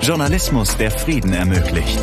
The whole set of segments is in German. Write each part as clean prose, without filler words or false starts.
Journalismus, der Frieden ermöglicht.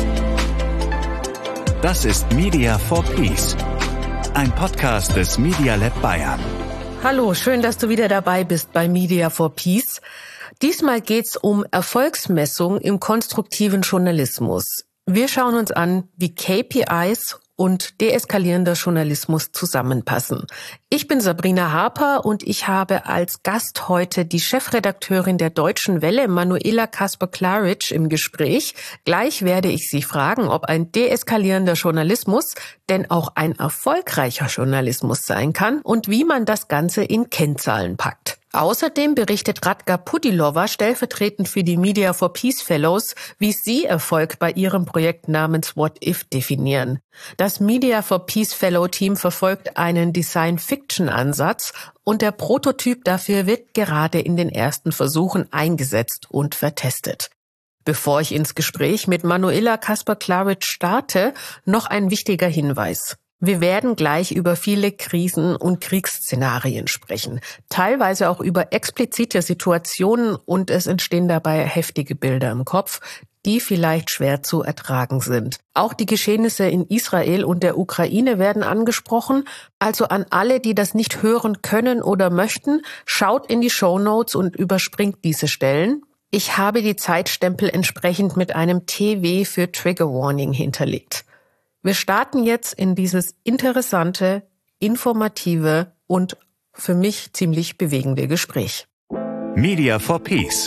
Das ist Media for Peace, ein Podcast des Media Lab Bayern. Hallo, schön, dass du wieder dabei bist bei Media for Peace. Diesmal geht's um Erfolgsmessung im konstruktiven Journalismus. Wir schauen uns an, wie KPIs und deeskalierender Journalismus zusammenpassen. Ich bin Sabrina Harper und ich habe als Gast heute die Chefredakteurin der Deutschen Welle, Manuela Kasper-Claridge, im Gespräch. Gleich werde ich sie fragen, ob ein deeskalierender Journalismus denn auch ein erfolgreicher Journalismus sein kann und wie man das Ganze in Kennzahlen packt. Außerdem berichtet Radka Pudilova stellvertretend für die Media for Peace Fellows, wie sie Erfolg bei ihrem Projekt namens What If definieren. Das Media for Peace Fellow Team verfolgt einen Design-Fiction-Ansatz und der Prototyp dafür wird gerade in den ersten Versuchen eingesetzt und vertestet. Bevor ich ins Gespräch mit Manuela Kasper-Claridge starte, noch ein wichtiger Hinweis. Wir werden gleich über viele Krisen- und Kriegsszenarien sprechen, teilweise auch über explizite Situationen und es entstehen dabei heftige Bilder im Kopf, die vielleicht schwer zu ertragen sind. Auch die Geschehnisse in Israel und der Ukraine werden angesprochen. Also an alle, die das nicht hören können oder möchten, schaut in die Shownotes und überspringt diese Stellen. Ich habe die Zeitstempel entsprechend mit einem TW für Trigger Warning hinterlegt. Wir starten jetzt in dieses interessante, informative und für mich ziemlich bewegende Gespräch. Media for Peace.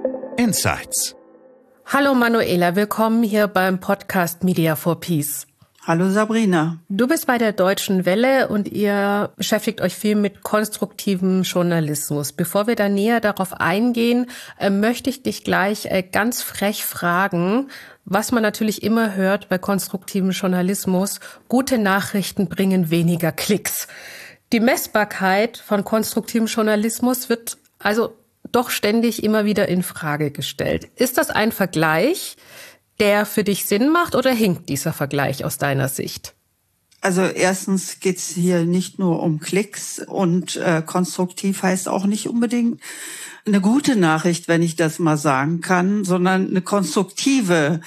Insights. Hallo Manuela, willkommen hier beim Podcast Media for Peace. Hallo Sabrina. Du bist bei der Deutschen Welle und ihr beschäftigt euch viel mit konstruktivem Journalismus. Bevor wir da näher darauf eingehen, möchte ich dich gleich ganz frech fragen, was man natürlich immer hört bei konstruktivem Journalismus: gute Nachrichten bringen weniger Klicks. Die Messbarkeit von konstruktivem Journalismus wird also doch ständig immer wieder in Frage gestellt. Ist das ein Vergleich, der für dich Sinn macht, oder hinkt dieser Vergleich aus deiner Sicht? Also erstens geht's hier nicht nur um Klicks und konstruktiv heißt auch nicht unbedingt eine gute Nachricht, wenn ich das mal sagen kann, sondern ein konstruktiver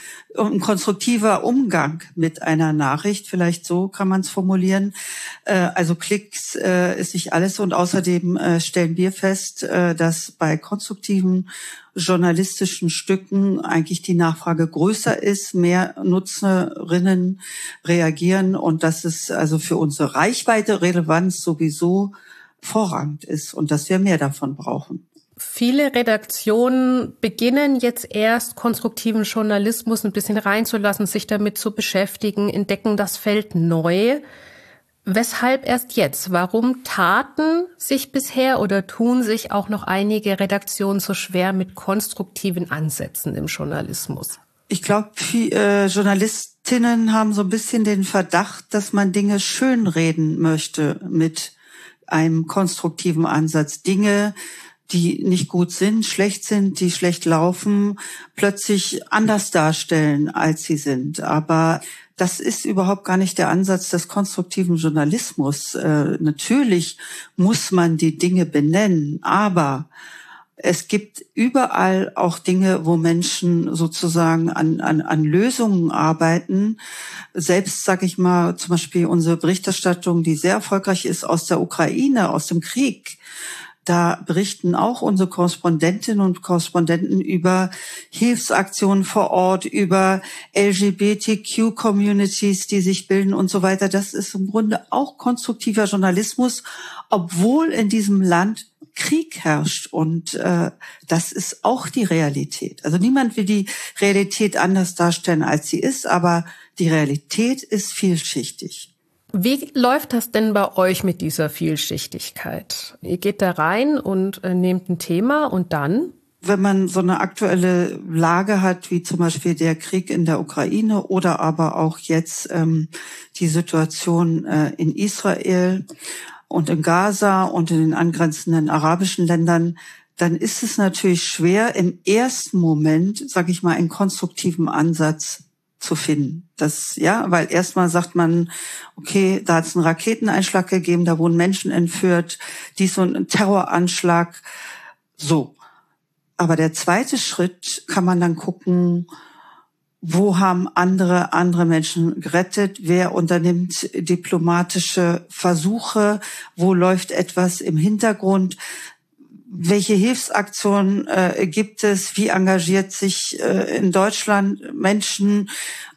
Umgang mit einer Nachricht. Vielleicht so kann man es formulieren. Also Klicks ist nicht alles und außerdem stellen wir fest, dass bei konstruktiven journalistischen Stücken eigentlich die Nachfrage größer ist, mehr Nutzerinnen reagieren und dass es also für unsere Reichweite, Relevanz sowieso vorrangig ist und dass wir mehr davon brauchen. Viele Redaktionen beginnen jetzt erst konstruktiven Journalismus ein bisschen reinzulassen, sich damit zu beschäftigen, entdecken das Feld neu. Weshalb erst jetzt? Warum taten sich bisher oder tun sich auch noch einige Redaktionen so schwer mit konstruktiven Ansätzen im Journalismus? Ich glaube, Journalistinnen haben so ein bisschen den Verdacht, dass man Dinge schönreden möchte mit einem konstruktiven Ansatz. Dinge, die nicht gut sind, schlecht sind, die schlecht laufen, plötzlich anders darstellen, als sie sind. Aber das ist überhaupt gar nicht der Ansatz des konstruktiven Journalismus. Natürlich muss man die Dinge benennen, aber es gibt überall auch Dinge, wo Menschen sozusagen an Lösungen arbeiten. Selbst, sage ich mal, zum Beispiel unsere Berichterstattung, die sehr erfolgreich ist aus der Ukraine, aus dem Krieg. Da berichten auch unsere Korrespondentinnen und Korrespondenten über Hilfsaktionen vor Ort, über LGBTQ-Communities, die sich bilden und so weiter. Das ist im Grunde auch konstruktiver Journalismus, obwohl in diesem Land Krieg herrscht. Und das ist auch die Realität. Also niemand will die Realität anders darstellen, als sie ist, aber die Realität ist vielschichtig. Wie läuft das denn bei euch mit dieser Vielschichtigkeit? Ihr geht da rein und nehmt ein Thema und dann? Wenn man so eine aktuelle Lage hat, wie zum Beispiel der Krieg in der Ukraine oder aber auch jetzt die Situation in Israel und in Gaza und in den angrenzenden arabischen Ländern, dann ist es natürlich schwer, im ersten Moment, sage ich mal, einen konstruktiven Ansatz zu finden. Das, ja, weil erstmal sagt man, okay, da hat es einen Raketeneinschlag gegeben, da wurden Menschen entführt, dies so ein Terroranschlag. So. Aber der zweite Schritt kann man dann gucken, wo haben andere Menschen gerettet? Wer unternimmt diplomatische Versuche? Wo läuft etwas im Hintergrund? Welche Hilfsaktionen gibt es? Wie engagiert sich in Deutschland Menschen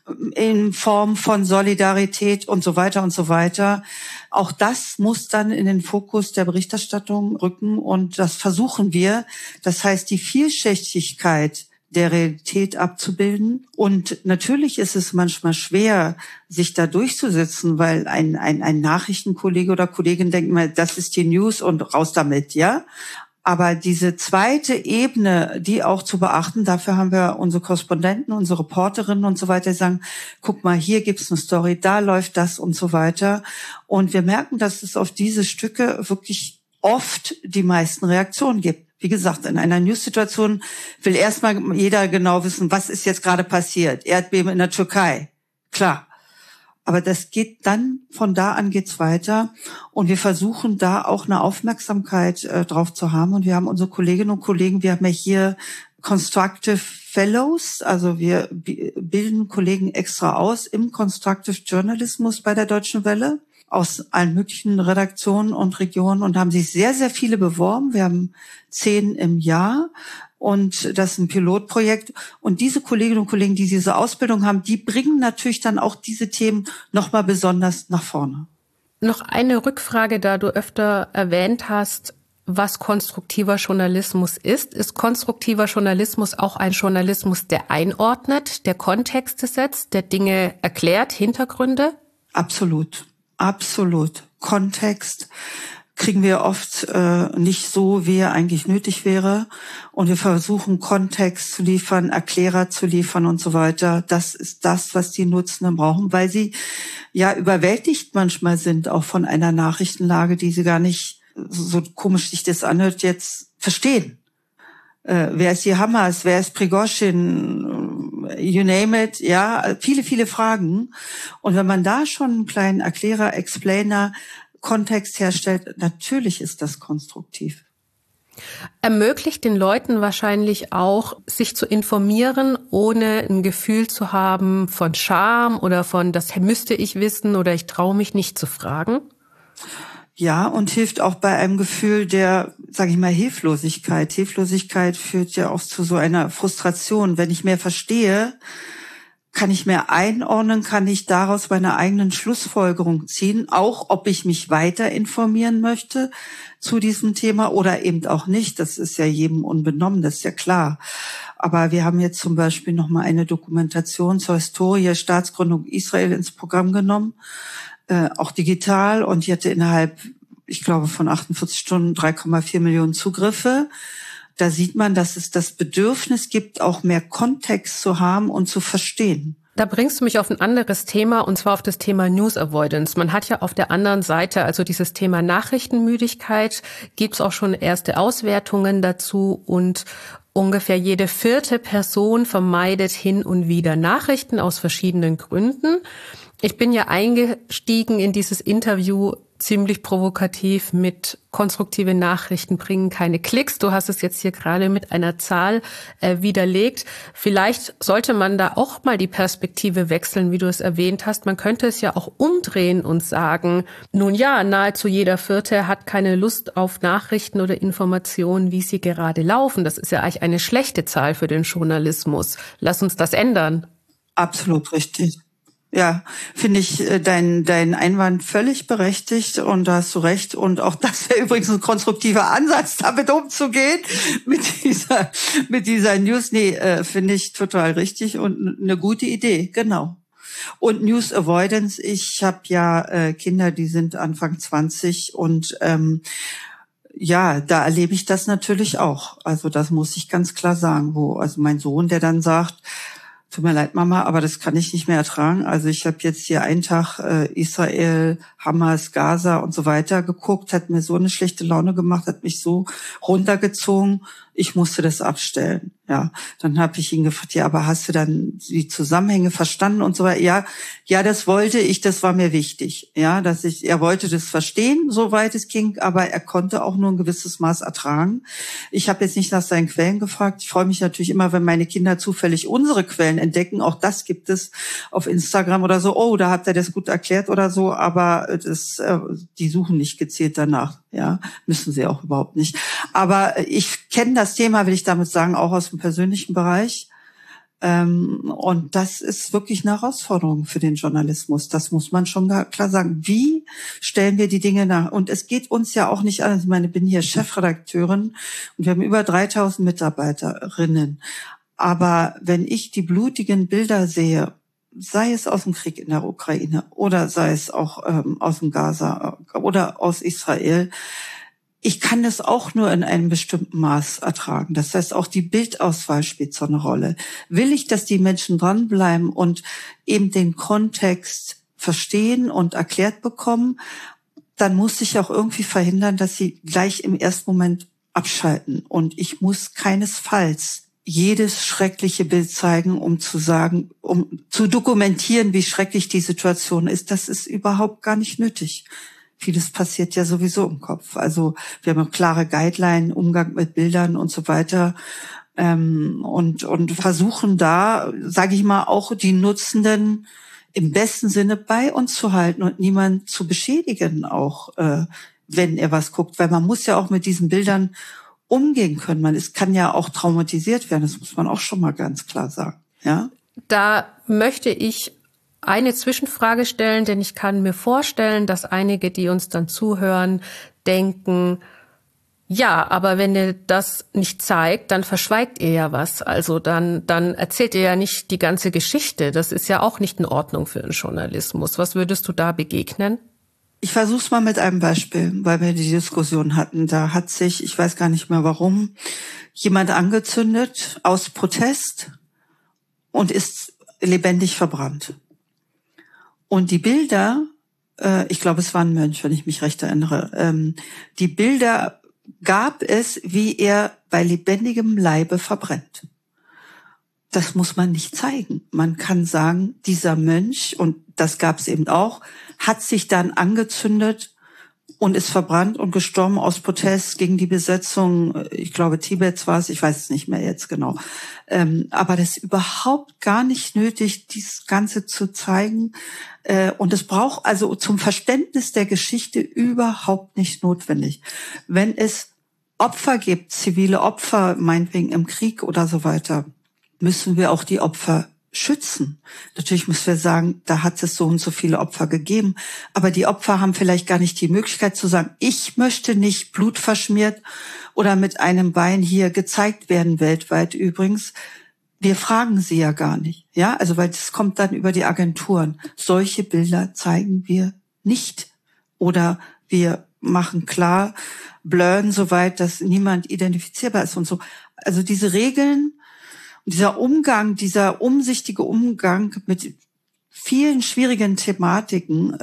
in Form von Solidarität und so weiter und so weiter? Auch das muss dann in den Fokus der Berichterstattung rücken und das versuchen wir. Das heißt, die Vielschichtigkeit der Realität abzubilden. Und natürlich ist es manchmal schwer, sich da durchzusetzen, weil ein Nachrichtenkollege oder Kollegin denkt mal, das ist die News und raus damit, ja. Aber diese zweite Ebene, die auch zu beachten, dafür haben wir unsere Korrespondenten, unsere Reporterinnen und so weiter, die sagen, guck mal, hier gibt's eine Story, da läuft das und so weiter. Und wir merken, dass es auf diese Stücke wirklich oft die meisten Reaktionen gibt. Wie gesagt, in einer News-Situation will erstmal jeder genau wissen, was ist jetzt gerade passiert. Erdbeben in der Türkei. Klar. Aber das geht dann, von da an geht's weiter. Und wir versuchen da auch eine Aufmerksamkeit drauf zu haben. Und wir haben unsere Kolleginnen und Kollegen, wir haben ja hier Constructive Fellows, also wir bilden Kollegen extra aus im Constructive Journalismus bei der Deutschen Welle, aus allen möglichen Redaktionen und Regionen und haben sich sehr, sehr viele beworben. Wir haben 10 im Jahr und das ist ein Pilotprojekt. Und diese Kolleginnen und Kollegen, die diese Ausbildung haben, die bringen natürlich dann auch diese Themen nochmal besonders nach vorne. Noch eine Rückfrage, da du öfter erwähnt hast, was konstruktiver Journalismus ist. Ist konstruktiver Journalismus auch ein Journalismus, der einordnet, der Kontexte setzt, der Dinge erklärt, Hintergründe? Absolut. Absolut. Kontext kriegen wir oft nicht so, wie er eigentlich nötig wäre. Und wir versuchen, Kontext zu liefern, Erklärer zu liefern und so weiter. Das ist das, was die Nutzenden brauchen, weil sie ja überwältigt manchmal sind, auch von einer Nachrichtenlage, die sie gar nicht, so komisch sich das anhört, jetzt verstehen. Wer ist die Hamas? Wer ist Prigozhin? You name it, ja, viele, viele Fragen. Und wenn man da schon einen kleinen Erklärer, Explainer, Kontext herstellt, natürlich ist das konstruktiv. Ermöglicht den Leuten wahrscheinlich auch, sich zu informieren, ohne ein Gefühl zu haben von Scham oder von, das müsste ich wissen oder ich traue mich nicht zu fragen? Ja, und hilft auch bei einem Gefühl der, sage ich mal, Hilflosigkeit. Hilflosigkeit führt ja auch zu so einer Frustration. Wenn ich mehr verstehe, kann ich mehr einordnen, kann ich daraus meine eigenen Schlussfolgerungen ziehen, auch ob ich mich weiter informieren möchte zu diesem Thema oder eben auch nicht. Das ist ja jedem unbenommen, das ist ja klar. Aber wir haben jetzt zum Beispiel nochmal eine Dokumentation zur Historie Staatsgründung Israel ins Programm genommen, auch digital, und die hatte innerhalb, ich glaube, von 48 Stunden 3,4 Millionen Zugriffe. Da sieht man, dass es das Bedürfnis gibt, auch mehr Kontext zu haben und zu verstehen. Da bringst du mich auf ein anderes Thema, und zwar auf das Thema News Avoidance. Man hat ja auf der anderen Seite, also dieses Thema Nachrichtenmüdigkeit, gibt es auch schon erste Auswertungen dazu, und ungefähr jede 4. Person vermeidet hin und wieder Nachrichten aus verschiedenen Gründen. Ich bin ja eingestiegen in dieses Interview ziemlich provokativ mit konstruktive Nachrichten bringen keine Klicks. Du hast es jetzt hier gerade mit einer Zahl widerlegt. Vielleicht sollte man da auch mal die Perspektive wechseln, wie du es erwähnt hast. Man könnte es ja auch umdrehen und sagen, nun ja, nahezu jeder 4. hat keine Lust auf Nachrichten oder Informationen, wie sie gerade laufen. Das ist ja eigentlich eine schlechte Zahl für den Journalismus. Lass uns das ändern. Absolut richtig. Ja, finde ich dein Einwand völlig berechtigt, und da hast du recht. Und auch das wäre übrigens ein konstruktiver Ansatz, damit umzugehen, mit dieser News. Nee, finde ich total richtig und eine gute Idee, genau. Und News Avoidance, ich habe ja Kinder, die sind Anfang 20, und ja, da erlebe ich das natürlich auch. Also das muss ich ganz klar sagen, also mein Sohn, der dann sagt, tut mir leid, Mama, aber das kann ich nicht mehr ertragen. Also ich habe jetzt hier einen Tag Israel, Hamas, Gaza und so weiter geguckt, hat mir so eine schlechte Laune gemacht, hat mich so runtergezogen, ich musste das abstellen. Ja, dann habe ich ihn gefragt, ja, aber hast du dann die Zusammenhänge verstanden und so weiter? Ja, das wollte ich, das war mir wichtig. Ja, er wollte das verstehen, soweit es ging, aber er konnte auch nur ein gewisses Maß ertragen. Ich habe jetzt nicht nach seinen Quellen gefragt. Ich freue mich natürlich immer, wenn meine Kinder zufällig unsere Quellen entdecken. Auch das gibt es auf Instagram oder so. Oh, da habt ihr das gut erklärt oder so, aber die suchen nicht gezielt danach. Ja, müssen sie auch überhaupt nicht. Aber ich kenne das Thema, will ich damit sagen, auch aus dem persönlichen Bereich. Und das ist wirklich eine Herausforderung für den Journalismus. Das muss man schon klar sagen. Wie stellen wir die Dinge nach? Und es geht uns ja auch nicht an. Ich meine, ich bin hier Chefredakteurin und wir haben über 3000 Mitarbeiterinnen. Aber wenn ich die blutigen Bilder sehe, sei es aus dem Krieg in der Ukraine oder sei es auch aus dem Gaza oder aus Israel, ich kann das auch nur in einem bestimmten Maß ertragen. Das heißt, auch die Bildauswahl spielt so eine Rolle. Will ich, dass die Menschen dranbleiben und eben den Kontext verstehen und erklärt bekommen, dann muss ich auch irgendwie verhindern, dass sie gleich im ersten Moment abschalten. Und ich muss keinesfalls jedes schreckliche Bild zeigen, um zu dokumentieren, wie schrecklich die Situation ist. Das ist überhaupt gar nicht nötig. Vieles passiert ja sowieso im Kopf. Also wir haben eine klare Guideline, Umgang mit Bildern und so weiter. Und versuchen da, sage ich mal, auch die Nutzenden im besten Sinne bei uns zu halten und niemand zu beschädigen, auch wenn er was guckt. Weil man muss ja auch mit diesen Bildern umgehen können. Es kann ja auch traumatisiert werden, das muss man auch schon mal ganz klar sagen. Ja? Da möchte ich eine Zwischenfrage stellen, denn ich kann mir vorstellen, dass einige, die uns dann zuhören, denken, ja, aber wenn ihr das nicht zeigt, dann verschweigt ihr ja was. Also dann erzählt ihr ja nicht die ganze Geschichte. Das ist ja auch nicht in Ordnung für den Journalismus. Was würdest du da begegnen? Ich versuche es mal mit einem Beispiel, weil wir die Diskussion hatten. Da hat sich, ich weiß gar nicht mehr warum, jemand angezündet aus Protest und ist lebendig verbrannt. Und die Bilder, ich glaube, es war ein Mönch, wenn ich mich recht erinnere, die Bilder gab es, wie er bei lebendigem Leibe verbrennt. Das muss man nicht zeigen. Man kann sagen, dieser Mönch, und das gab es eben auch, hat sich dann angezündet und ist verbrannt und gestorben aus Protest gegen die Besetzung, ich glaube Tibets war es, ich weiß es nicht mehr jetzt genau. Aber das ist überhaupt gar nicht nötig, dieses Ganze zu zeigen. Und es braucht also zum Verständnis der Geschichte überhaupt nicht notwendig. Wenn es Opfer gibt, zivile Opfer, meinetwegen im Krieg oder so weiter, müssen wir auch die Opfer schützen. Natürlich müssen wir sagen, da hat es so und so viele Opfer gegeben. Aber die Opfer haben vielleicht gar nicht die Möglichkeit zu sagen, ich möchte nicht blutverschmiert oder mit einem Bein hier gezeigt werden, weltweit übrigens. Wir fragen sie ja gar nicht. Ja, also weil das kommt dann über die Agenturen. Solche Bilder zeigen wir nicht. Oder wir machen klar, blurren soweit, dass niemand identifizierbar ist und so. Also diese Regeln, dieser Umgang, dieser umsichtige Umgang mit vielen schwierigen Thematiken,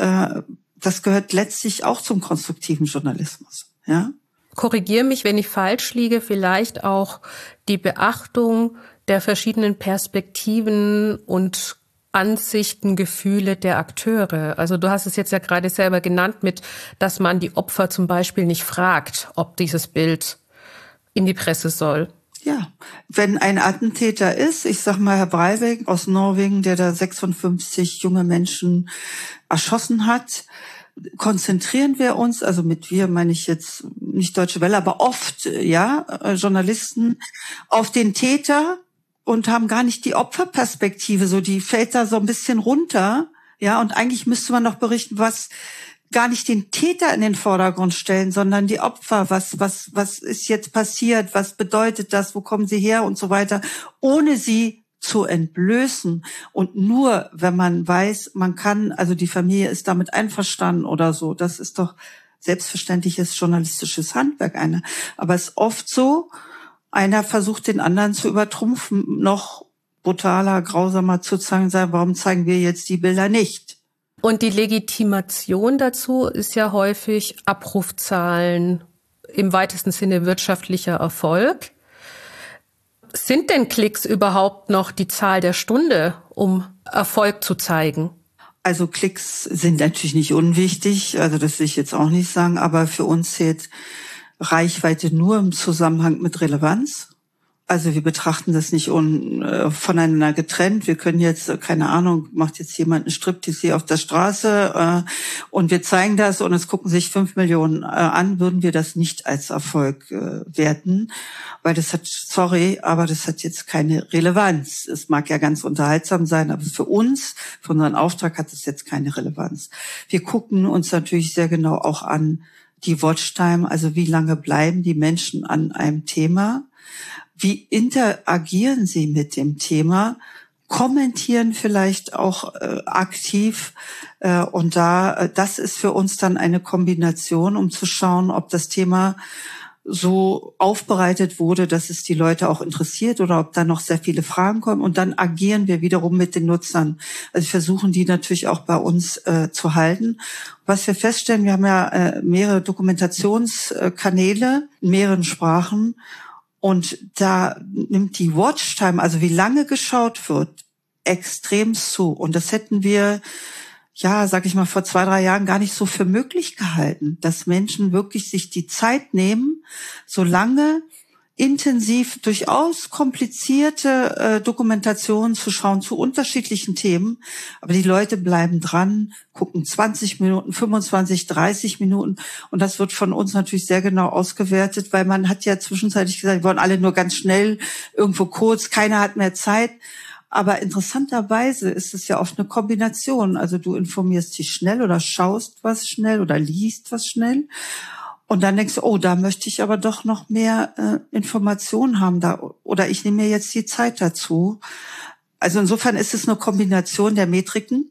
das gehört letztlich auch zum konstruktiven Journalismus. Ja? Korrigiere mich, wenn ich falsch liege, vielleicht auch die Beachtung der verschiedenen Perspektiven und Ansichten, Gefühle der Akteure. Also du hast es jetzt ja gerade selber genannt mit, dass man die Opfer zum Beispiel nicht fragt, ob dieses Bild in die Presse soll. Ja, wenn ein Attentäter ist, ich sag mal Herr Breivik aus Norwegen, der da 56 junge Menschen erschossen hat, konzentrieren wir uns, also mit wir meine ich jetzt nicht Deutsche Welle, aber oft, ja, Journalisten, auf den Täter und haben gar nicht die Opferperspektive, so die fällt da so ein bisschen runter, ja, und eigentlich müsste man noch berichten, was gar nicht den Täter in den Vordergrund stellen, sondern die Opfer, was ist jetzt passiert, was bedeutet das, wo kommen sie her und so weiter, ohne sie zu entblößen. Und nur, wenn man weiß, man kann, also die Familie ist damit einverstanden oder so, das ist doch selbstverständliches journalistisches Handwerk einer. Aber es ist oft so, einer versucht den anderen zu übertrumpfen, noch brutaler, grausamer zu zeigen, warum zeigen wir jetzt die Bilder nicht? Und die Legitimation dazu ist ja häufig Abrufzahlen, im weitesten Sinne wirtschaftlicher Erfolg. Sind denn Klicks überhaupt noch die Zahl der Stunde, um Erfolg zu zeigen? Also Klicks sind natürlich nicht unwichtig, also das will ich jetzt auch nicht sagen, aber für uns zählt Reichweite nur im Zusammenhang mit Relevanz. Also wir betrachten das nicht voneinander getrennt. Wir können jetzt, keine Ahnung, macht jetzt jemand einen Striptease hier auf der Straße und wir zeigen das und es gucken sich 5 Millionen an, würden wir das nicht als Erfolg werten, weil das hat jetzt keine Relevanz. Es mag ja ganz unterhaltsam sein, aber für uns, für unseren Auftrag hat es jetzt keine Relevanz. Wir gucken uns natürlich sehr genau auch an die Watchtime, also wie lange bleiben die Menschen an einem Thema. Wie interagieren sie mit dem Thema? Kommentieren vielleicht auch aktiv und das ist für uns dann eine Kombination, um zu schauen, ob das Thema so aufbereitet wurde, dass es die Leute auch interessiert oder ob da noch sehr viele Fragen kommen und dann agieren wir wiederum mit den Nutzern. Also wir versuchen die natürlich auch bei uns zu halten. Was wir feststellen, wir haben ja mehrere Dokumentationskanäle in mehreren Sprachen. Und da nimmt die Watchtime, also wie lange geschaut wird, extrem zu. Und das hätten wir, sag ich mal, vor 2-3 Jahren gar nicht so für möglich gehalten, dass Menschen wirklich sich die Zeit nehmen, so lange intensiv, durchaus komplizierte Dokumentationen zu schauen zu unterschiedlichen Themen. Aber die Leute bleiben dran, gucken 20 Minuten, 25, 30 Minuten. Und das wird von uns natürlich sehr genau ausgewertet, weil man hat ja zwischenzeitlich gesagt, wir wollen alle nur ganz schnell, irgendwo kurz, keiner hat mehr Zeit. Aber interessanterweise ist es ja oft eine Kombination. Also du informierst dich schnell oder schaust was schnell oder liest was schnell. Und dann denkst du, da möchte ich aber doch noch mehr Informationen haben oder ich nehme mir jetzt die Zeit dazu. Also insofern ist es eine Kombination der Metriken.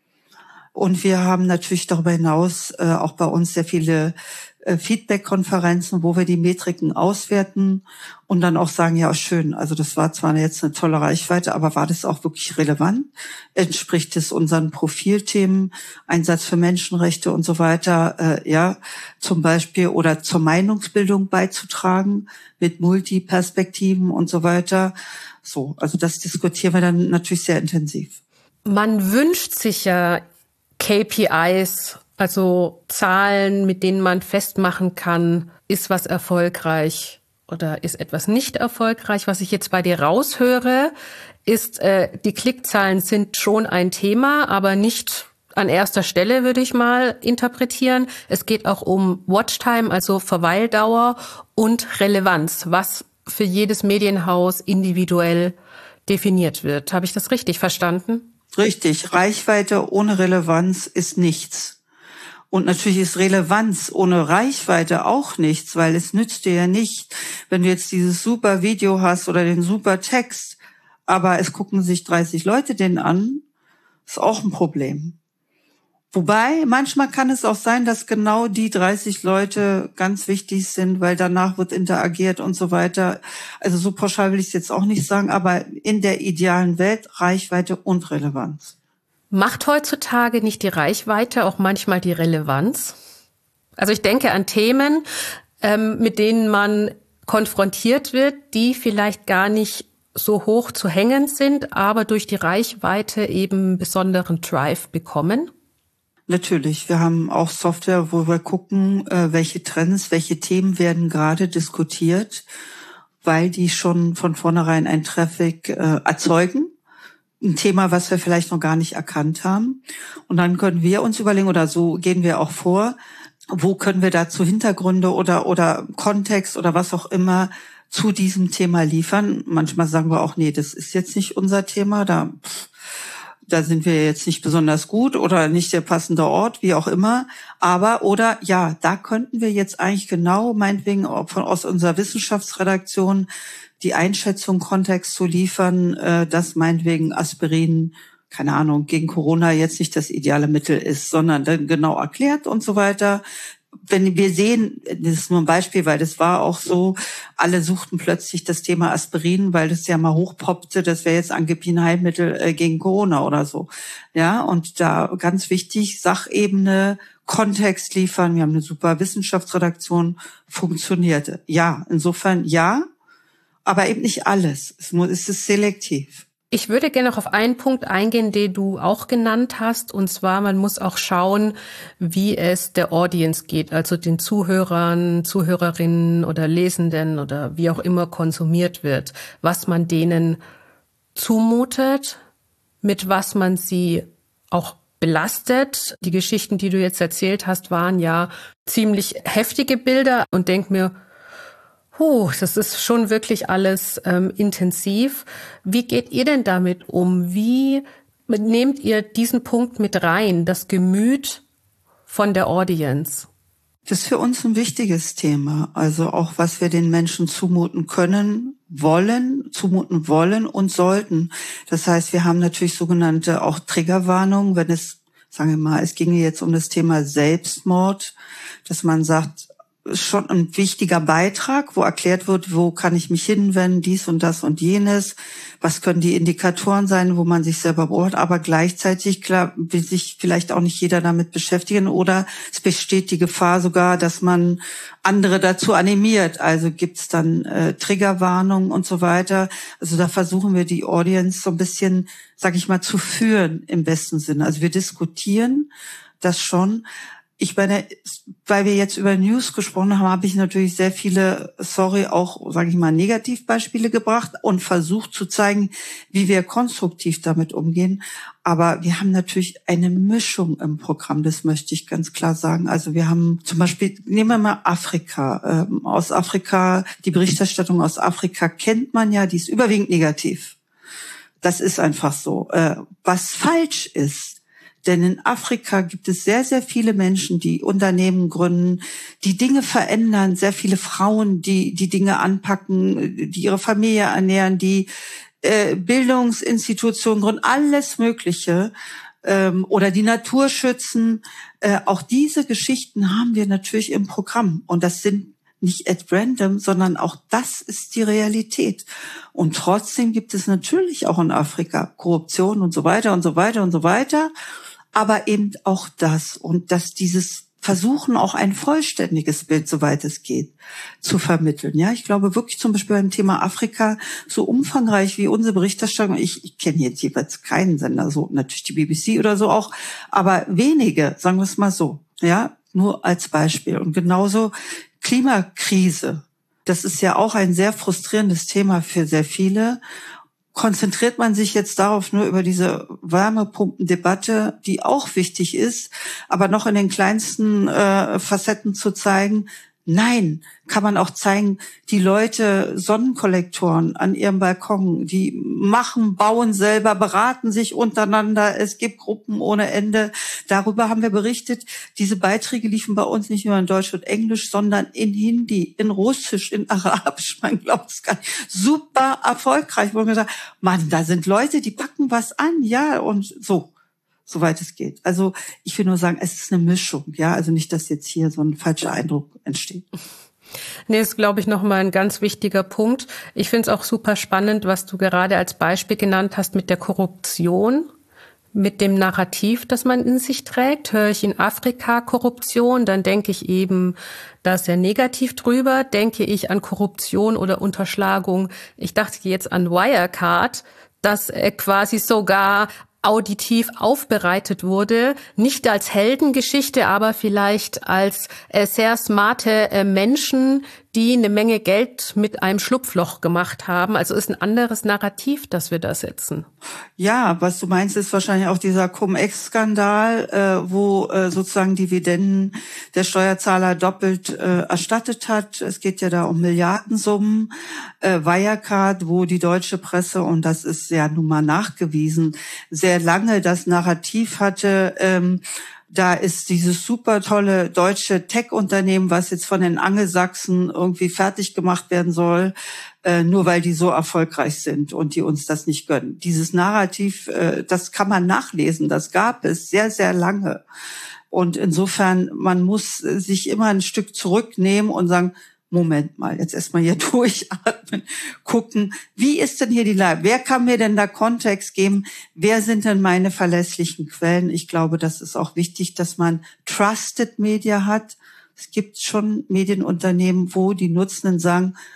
Und wir haben natürlich darüber hinaus auch bei uns sehr viele Feedback-Konferenzen, wo wir die Metriken auswerten und dann auch sagen, ja, schön, also das war zwar jetzt eine tolle Reichweite, aber war das auch wirklich relevant? Entspricht es unseren Profilthemen, Einsatz für Menschenrechte und so weiter, zum Beispiel, oder zur Meinungsbildung beizutragen mit Multiperspektiven und so weiter. So, also das diskutieren wir dann natürlich sehr intensiv. Man wünscht sich ja KPIs, also Zahlen, mit denen man festmachen kann, ist was erfolgreich oder ist etwas nicht erfolgreich. Was ich jetzt bei dir raushöre, ist, die Klickzahlen sind schon ein Thema, aber nicht an erster Stelle, würde ich mal interpretieren. Es geht auch um Watchtime, also Verweildauer und Relevanz, was für jedes Medienhaus individuell definiert wird. Habe ich das richtig verstanden? Richtig. Reichweite ohne Relevanz ist nichts. Und natürlich ist Relevanz ohne Reichweite auch nichts, weil es nützt dir ja nicht, wenn du jetzt dieses super Video hast oder den super Text, aber es gucken sich 30 Leute den an, ist auch ein Problem. Wobei, manchmal kann es auch sein, dass genau die 30 Leute ganz wichtig sind, weil danach wird interagiert und so weiter. Also so pauschal will ich es jetzt auch nicht sagen, aber in der idealen Welt Reichweite und Relevanz. Macht heutzutage nicht die Reichweite auch manchmal die Relevanz? Also ich denke an Themen, mit denen man konfrontiert wird, die vielleicht gar nicht so hoch zu hängen sind, aber durch die Reichweite eben besonderen Drive bekommen. Natürlich, wir haben auch Software, wo wir gucken, welche Trends, welche Themen werden gerade diskutiert, weil die schon von vornherein ein Traffic erzeugen. Ein Thema, was wir vielleicht noch gar nicht erkannt haben. Und dann können wir uns überlegen, oder so gehen wir auch vor, wo können wir dazu Hintergründe oder Kontext oder was auch immer zu diesem Thema liefern. Manchmal sagen wir auch, nee, das ist jetzt nicht unser Thema, da sind wir jetzt nicht besonders gut oder nicht der passende Ort, wie auch immer. Da könnten wir jetzt eigentlich genau, meinetwegen aus unserer Wissenschaftsredaktion, die Einschätzung, Kontext zu liefern, dass meinetwegen Aspirin, keine Ahnung, gegen Corona jetzt nicht das ideale Mittel ist, sondern dann genau erklärt und so weiter. Wenn wir sehen, das ist nur ein Beispiel, weil das war auch so, alle suchten plötzlich das Thema Aspirin, weil das ja mal hochpoppte, das wäre jetzt angeblich ein Heilmittel gegen Corona oder so. Ja, und da ganz wichtig, Sachebene, Kontext liefern. Wir haben eine super Wissenschaftsredaktion, funktionierte. Ja, insofern ja. Aber eben nicht alles. Es ist selektiv. Ich würde gerne noch auf einen Punkt eingehen, den du auch genannt hast. Und zwar, man muss auch schauen, wie es der Audience geht, also den Zuhörern, Zuhörerinnen oder Lesenden oder wie auch immer konsumiert wird, was man denen zumutet, mit was man sie auch belastet. Die Geschichten, die du jetzt erzählt hast, waren ja ziemlich heftige Bilder und denk mir, das ist schon wirklich alles intensiv. Wie geht ihr denn damit um? Wie nehmt ihr diesen Punkt mit rein, das Gemüt von der Audience? Das ist für uns ein wichtiges Thema. Also auch, was wir den Menschen zumuten wollen und sollten. Das heißt, wir haben natürlich sogenannte auch Triggerwarnungen, wenn es, sagen wir mal, es ginge jetzt um das Thema Selbstmord, dass man sagt, schon ein wichtiger Beitrag, wo erklärt wird, wo kann ich mich hinwenden, dies und das und jenes, was können die Indikatoren sein, wo man sich selber beobachtet, aber gleichzeitig, klar, will sich vielleicht auch nicht jeder damit beschäftigen oder es besteht die Gefahr sogar, dass man andere dazu animiert, also gibt's dann Triggerwarnungen und so weiter, also da versuchen wir die Audience so ein bisschen, sag ich mal, zu führen im besten Sinne, also wir diskutieren das schon. Ich meine, weil wir jetzt über News gesprochen haben, habe ich natürlich sehr viele, auch, sage ich mal, Negativbeispiele gebracht und versucht zu zeigen, wie wir konstruktiv damit umgehen. Aber wir haben natürlich eine Mischung im Programm, das möchte ich ganz klar sagen. Also wir haben zum Beispiel, nehmen wir mal Afrika. Aus Afrika, die Berichterstattung aus Afrika kennt man ja, die ist überwiegend negativ. Das ist einfach so. Was falsch ist, denn in Afrika gibt es sehr, sehr viele Menschen, die Unternehmen gründen, die Dinge verändern, sehr viele Frauen, die Dinge anpacken, die ihre Familie ernähren, die Bildungsinstitutionen gründen, alles Mögliche, oder die Natur schützen. Auch diese Geschichten haben wir natürlich im Programm. Und das sind nicht at random, sondern auch das ist die Realität. Und trotzdem gibt es natürlich auch in Afrika Korruption und so weiter und so weiter und so weiter. Aber eben auch das und dass dieses Versuchen, auch ein vollständiges Bild, soweit es geht, zu vermitteln. Ja, ich glaube wirklich zum Beispiel beim Thema Afrika, so umfangreich wie unsere Berichterstattung, ich kenne jetzt jeweils keinen Sender, so natürlich die BBC oder so auch, aber wenige, sagen wir es mal so, ja, nur als Beispiel. Und genauso Klimakrise, das ist ja auch ein sehr frustrierendes Thema für sehr viele. Konzentriert man sich jetzt darauf, nur über diese Wärmepumpendebatte, die auch wichtig ist, aber noch in den kleinsten Facetten zu zeigen, nein, kann man auch zeigen, die Leute, Sonnenkollektoren an ihrem Balkon, die bauen selber, beraten sich untereinander, es gibt Gruppen ohne Ende. Darüber haben wir berichtet. Diese Beiträge liefen bei uns nicht nur in Deutsch und Englisch, sondern in Hindi, in Russisch, in Arabisch, man glaubt es gar nicht. Super erfolgreich, wo man gesagt, Mann, da sind Leute, die packen was an, ja, und so. Soweit es geht. Also ich will nur sagen, es ist eine Mischung, ja, also nicht, dass jetzt hier so ein falscher Eindruck entsteht. Nee, ist, glaube ich, nochmal ein ganz wichtiger Punkt. Ich finde es auch super spannend, was du gerade als Beispiel genannt hast mit der Korruption, mit dem Narrativ, das man in sich trägt. Höre ich in Afrika Korruption, dann denke ich eben da sehr negativ drüber. Denke ich an Korruption oder Unterschlagung. Ich dachte jetzt an Wirecard, dass quasi sogar auditiv aufbereitet wurde, nicht als Heldengeschichte, aber vielleicht als sehr smarte Menschen, die eine Menge Geld mit einem Schlupfloch gemacht haben. Also ist ein anderes Narrativ, das wir da setzen. Ja, was du meinst, ist wahrscheinlich auch dieser Cum-Ex-Skandal, wo sozusagen Dividenden der Steuerzahler doppelt erstattet hat. Es geht ja da um Milliardensummen. Wirecard, wo die deutsche Presse, und das ist ja nun mal nachgewiesen, sehr lange das Narrativ hatte, da ist dieses super tolle deutsche Tech-Unternehmen, was jetzt von den Angelsachsen irgendwie fertig gemacht werden soll, nur weil die so erfolgreich sind und die uns das nicht gönnen. Dieses Narrativ, das kann man nachlesen, das gab es sehr, sehr lange. Und insofern, man muss sich immer ein Stück zurücknehmen und sagen, Moment mal, jetzt erstmal hier durchatmen, gucken, wie ist denn hier die Lage? Wer kann mir denn da Kontext geben? Wer sind denn meine verlässlichen Quellen? Ich glaube, das ist auch wichtig, dass man Trusted Media hat. Es gibt schon Medienunternehmen, wo die Nutzenden sagen,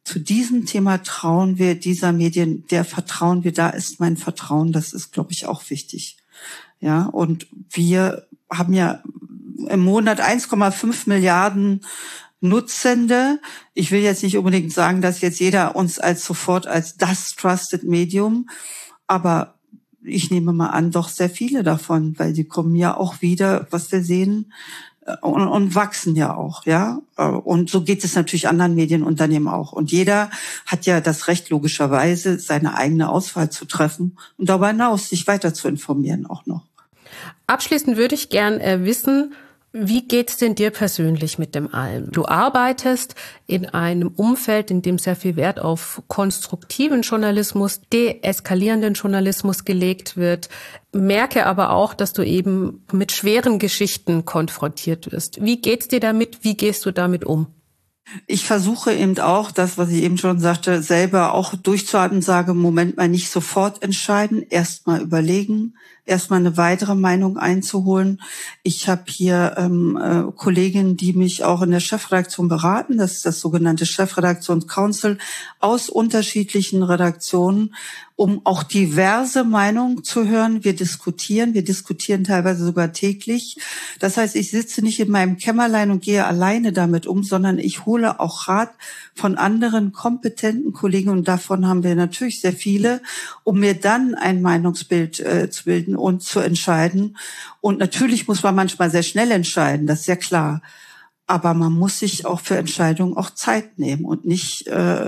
zu diesem Thema trauen wir dieser Medien, der vertrauen wir, da ist mein Vertrauen, das ist, glaube ich, auch wichtig. Ja, und wir haben ja im Monat 1,5 Milliarden Nutzende. Ich will jetzt nicht unbedingt sagen, dass jetzt jeder uns sofort als das Trusted Medium, aber ich nehme mal an, doch sehr viele davon, weil die kommen ja auch wieder, was wir sehen, und wachsen ja auch, ja. Und so geht es natürlich anderen Medienunternehmen auch. Und jeder hat ja das Recht, logischerweise seine eigene Auswahl zu treffen und darüber hinaus sich weiter zu informieren auch noch. Abschließend würde ich gern wissen, wie geht's denn dir persönlich mit dem allem? Du arbeitest in einem Umfeld, in dem sehr viel Wert auf konstruktiven Journalismus, deeskalierenden Journalismus gelegt wird, merke aber auch, dass du eben mit schweren Geschichten konfrontiert wirst. Wie geht's dir damit? Wie gehst du damit um? Ich versuche eben auch, das, was ich eben schon sagte, selber auch durchzuhalten, sage, Moment mal, nicht sofort entscheiden, erst mal überlegen, erst mal eine weitere Meinung einzuholen. Ich habe hier Kolleginnen, die mich auch in der Chefredaktion beraten, das ist das sogenannte Chefredaktions-Council, aus unterschiedlichen Redaktionen, um auch diverse Meinungen zu hören. Wir diskutieren teilweise sogar täglich. Das heißt, ich sitze nicht in meinem Kämmerlein und gehe alleine damit um, sondern ich hole auch Rat von anderen kompetenten Kollegen, und davon haben wir natürlich sehr viele, um mir dann ein Meinungsbild zu bilden und zu entscheiden. Und natürlich muss man manchmal sehr schnell entscheiden, das ist ja klar. Aber man muss sich auch für Entscheidungen auch Zeit nehmen und nicht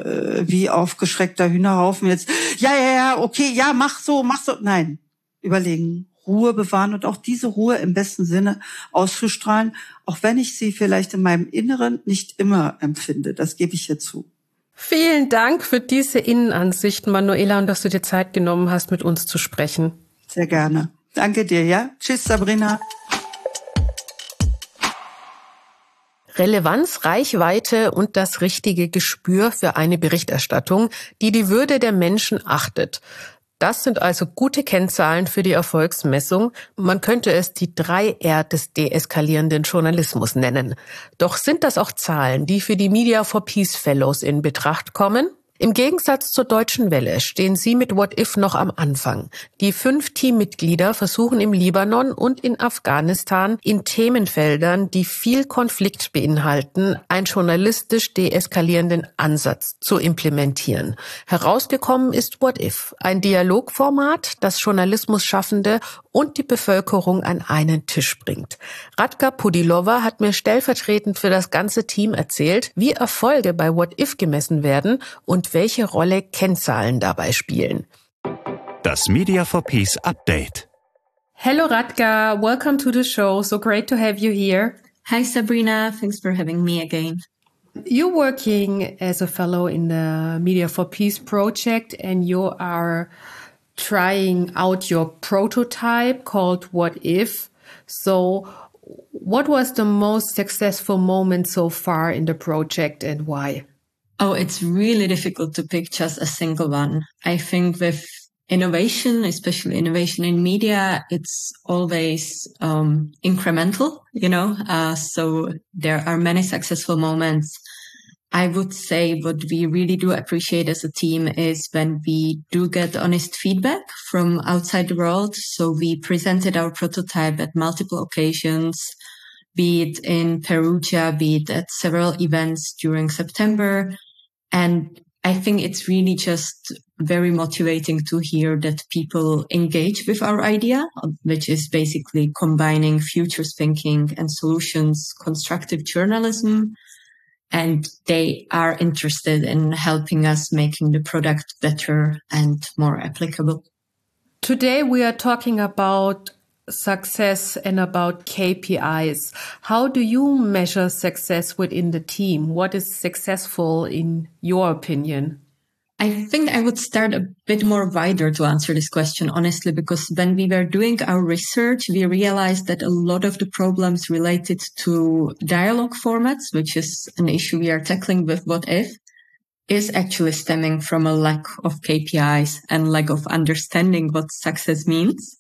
wie aufgeschreckter Hühnerhaufen jetzt, okay, ja, mach so. Nein, überlegen, Ruhe bewahren und auch diese Ruhe im besten Sinne auszustrahlen, auch wenn ich sie vielleicht in meinem Inneren nicht immer empfinde. Das gebe ich hier zu. Vielen Dank für diese Innenansichten, Manuela, und dass du dir Zeit genommen hast, mit uns zu sprechen. Sehr gerne. Danke dir, ja? Tschüss, Sabrina. Relevanz, Reichweite und das richtige Gespür für eine Berichterstattung, die die Würde der Menschen achtet. Das sind also gute Kennzahlen für die Erfolgsmessung. Man könnte es die 3R des deeskalierenden Journalismus nennen. Doch sind das auch Zahlen, die für die Media for Peace Fellows in Betracht kommen? Im Gegensatz zur Deutschen Welle stehen sie mit What If noch am Anfang. Die 5 Teammitglieder versuchen im Libanon und in Afghanistan in Themenfeldern, die viel Konflikt beinhalten, einen journalistisch deeskalierenden Ansatz zu implementieren. Herausgekommen ist What If, ein Dialogformat, das Journalismusschaffende und die Bevölkerung an einen Tisch bringt. Radka Pudilova hat mir stellvertretend für das ganze Team erzählt, wie Erfolge bei What If gemessen werden und welche Rolle Kennzahlen dabei spielen. Das Media for Peace Update. Hello Radka, welcome to the show. So great to have you here. Hi Sabrina, thanks for having me again. You're working as a fellow in the Media for Peace project and you are trying out your prototype called What If. So what was the most successful moment so far in the project and why? Oh, it's really difficult to pick just a single one. I think with innovation, especially innovation in media, it's always incremental, so there are many successful moments. I would say what we really do appreciate as a team is when we do get honest feedback from outside the world. So we presented our prototype at multiple occasions, be it in Perugia, be it at several events during September. And I think it's really just very motivating to hear that people engage with our idea, which is basically combining futures thinking and solutions, constructive journalism. And they are interested in helping us making the product better and more applicable. Today we are talking about success and about KPIs. How do you measure success within the team? What is successful in your opinion? I think I would start a bit more wider to answer this question, honestly, because when we were doing our research, we realized that a lot of the problems related to dialogue formats, which is an issue we are tackling with What If, is actually stemming from a lack of KPIs and lack of understanding what success means.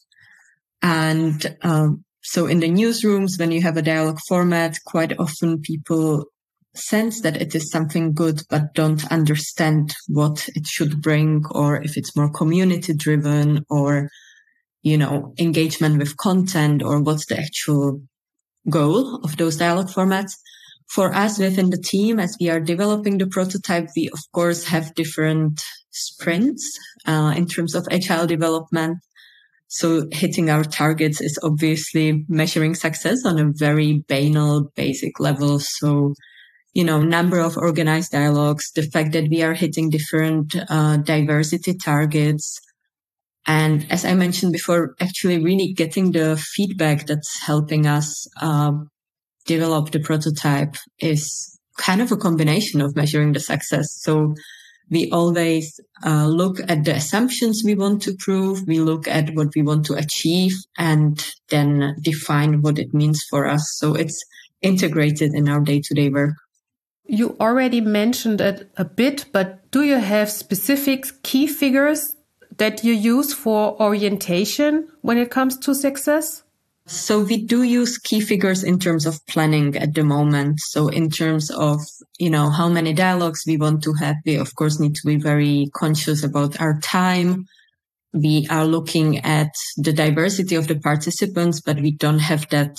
And so in the newsrooms, when you have a dialogue format, quite often people sense that it is something good, but don't understand what it should bring, or if it's more community driven, or, engagement with content, or what's the actual goal of those dialogue formats. For us within the team, as we are developing the prototype, we of course have different sprints in terms of agile development. So hitting our targets is obviously measuring success on a very banal, basic level. So, number of organized dialogues, the fact that we are hitting different diversity targets. And as I mentioned before, actually really getting the feedback that's helping us develop the prototype is kind of a combination of measuring the success. So we always look at the assumptions we want to prove, we look at what we want to achieve, and then define what it means for us. So it's integrated in our day-to-day work. You already mentioned it a bit, but do you have specific key figures that you use for orientation when it comes to success? So we do use key figures in terms of planning at the moment. So in terms of, how many dialogues we want to have, we of course need to be very conscious about our time. We are looking at the diversity of the participants, but we don't have that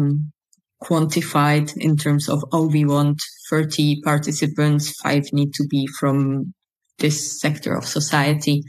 quantified in terms of, we want 30 participants, 5 need to be from this sector of society.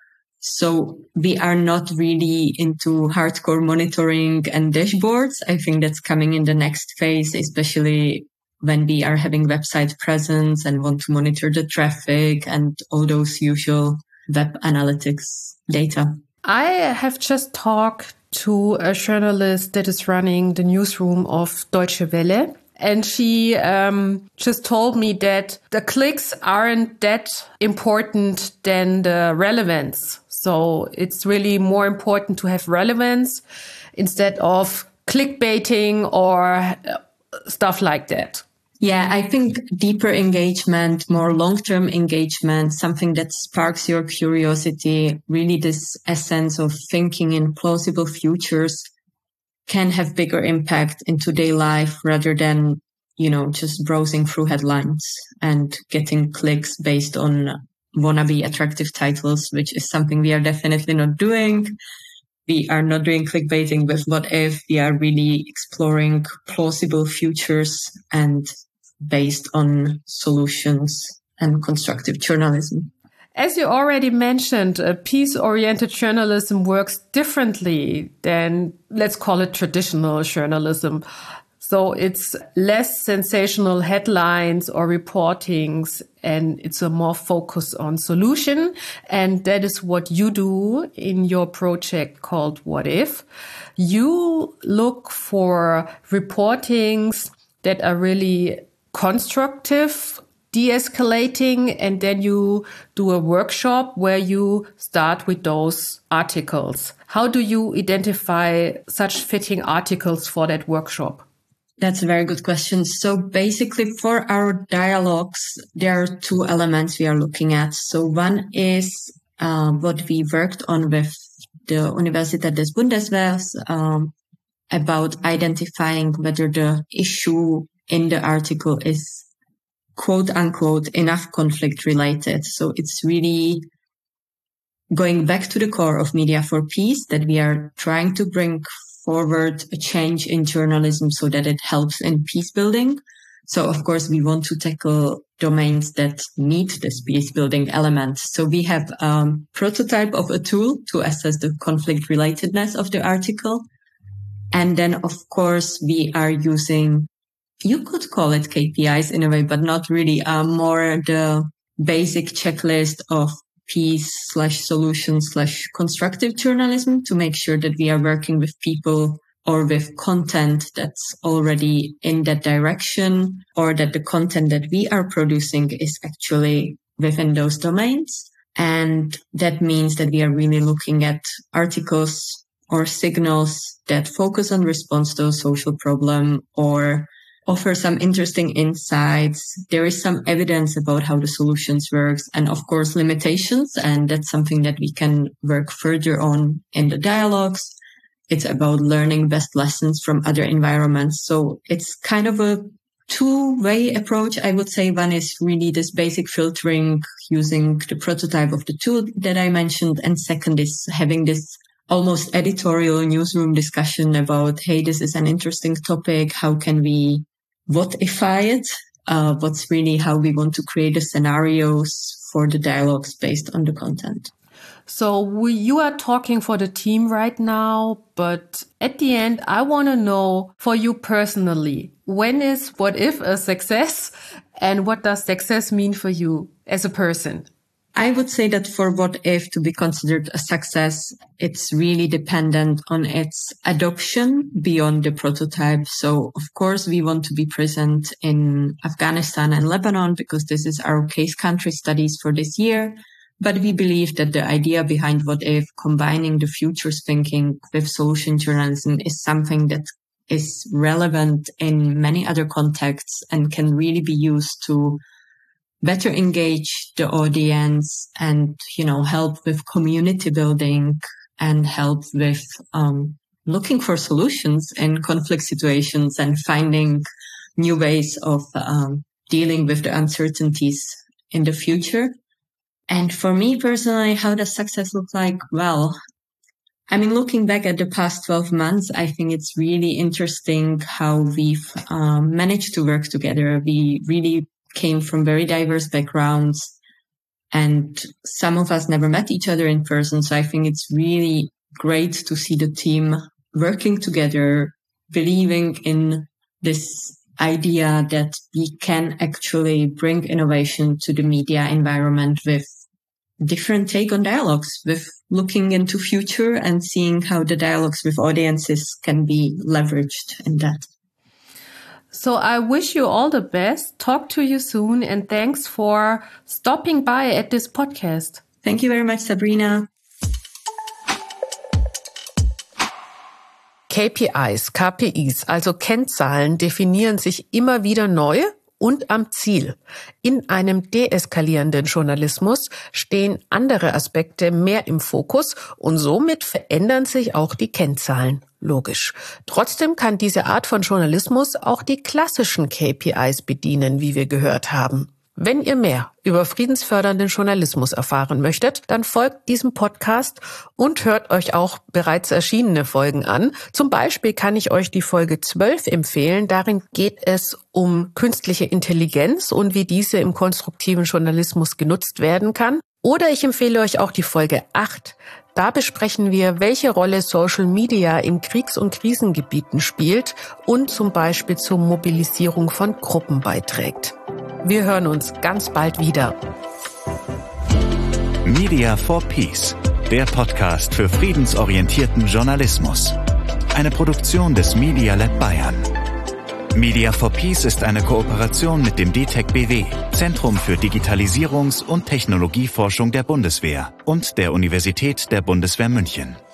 So we are not really into hardcore monitoring and dashboards. I think that's coming in the next phase, especially when we are having website presence and want to monitor the traffic and all those usual web analytics data. I have just talked to a journalist that is running the newsroom of Deutsche Welle. And she just told me that the clicks aren't that important than the relevance. So it's really more important to have relevance instead of clickbaiting or stuff like that. Yeah, I think deeper engagement, more long-term engagement, something that sparks your curiosity, really this essence of thinking in plausible futures can have bigger impact in today life rather than, just browsing through headlines and getting clicks based on wannabe attractive titles, which is something we are definitely not doing. We are not doing clickbaiting with What If. We are really exploring plausible futures and based on solutions and constructive journalism. As you already mentioned, peace-oriented journalism works differently than, let's call it, traditional journalism. So it's less sensational headlines or reportings, and it's a more focus on solution. And that is what you do in your project called What If. You look for reportings that are really constructive, de-escalating, and then you do a workshop where you start with those articles. How do you identify such fitting articles for that workshop? That's a very good question. So basically for our dialogues, there are 2 elements we are looking at. So one is what we worked on with the Universität des Bundeswehrs about identifying whether the issue in the article is quote unquote enough conflict related. So it's really going back to the core of Media for Peace, that we are trying to bring forward a change in journalism so that it helps in peace building. So of course we want to tackle domains that need this peace building element. So we have a prototype of a tool to assess the conflict relatedness of the article. And then of course we are using, you could call it KPIs in a way, but not really, more the basic checklist of peace/solution/constructive journalism to make sure that we are working with people or with content that's already in that direction, or that the content that we are producing is actually within those domains. And that means that we are really looking at articles or signals that focus on response to a social problem or offer some interesting insights. There is some evidence about how the solutions works, and of course limitations. And that's something that we can work further on in the dialogues. It's about learning best lessons from other environments. So it's kind of a two-way approach, I would say. One is really this basic filtering using the prototype of the tool that I mentioned. And second is having this almost editorial newsroom discussion about, hey, this is an interesting topic. How can we what-ify it? What's really how we want to create the scenarios for the dialogues based on the content. So you are talking for the team right now, but at the end, I want to know for you personally, when is What If a success, and what does success mean for you as a person? I would say that for What If to be considered a success, it's really dependent on its adoption beyond the prototype. So, of course, we want to be present in Afghanistan and Lebanon because this is our case country studies for this year. But we believe that the idea behind What If, combining the futures thinking with solution journalism, is something that is relevant in many other contexts and can really be used to better engage the audience and, help with community building and help with looking for solutions in conflict situations and finding new ways of dealing with the uncertainties in the future. And for me personally, how does success look like? Well, looking back at the past 12 months, I think it's really interesting how we've managed to work together. We really came from very diverse backgrounds, and some of us never met each other in person. So I think it's really great to see the team working together, believing in this idea that we can actually bring innovation to the media environment with different take on dialogues, with looking into future and seeing how the dialogues with audiences can be leveraged in that. So I wish you all the best. Talk to you soon. And thanks for stopping by at this podcast. Thank you very much, Sabrina. KPIs, also Kennzahlen, definieren sich immer wieder neu und am Ziel. In einem deeskalierenden Journalismus stehen andere Aspekte mehr im Fokus und somit verändern sich auch die Kennzahlen. Logisch. Trotzdem kann diese Art von Journalismus auch die klassischen KPIs bedienen, wie wir gehört haben. Wenn ihr mehr über friedensfördernden Journalismus erfahren möchtet, dann folgt diesem Podcast und hört euch auch bereits erschienene Folgen an. Zum Beispiel kann ich euch die Folge 12 empfehlen. Darin geht es um künstliche Intelligenz und wie diese im konstruktiven Journalismus genutzt werden kann. Oder ich empfehle euch auch die Folge 8. Da besprechen wir, welche Rolle Social Media in Kriegs- und Krisengebieten spielt und zum Beispiel zur Mobilisierung von Gruppen beiträgt. Wir hören uns ganz bald wieder. Media for Peace, der Podcast für friedensorientierten Journalismus. Eine Produktion des Media Lab Bayern. Media for Peace ist eine Kooperation mit dem DTEC BW, Zentrum für Digitalisierungs- und Technologieforschung der Bundeswehr und der Universität der Bundeswehr München.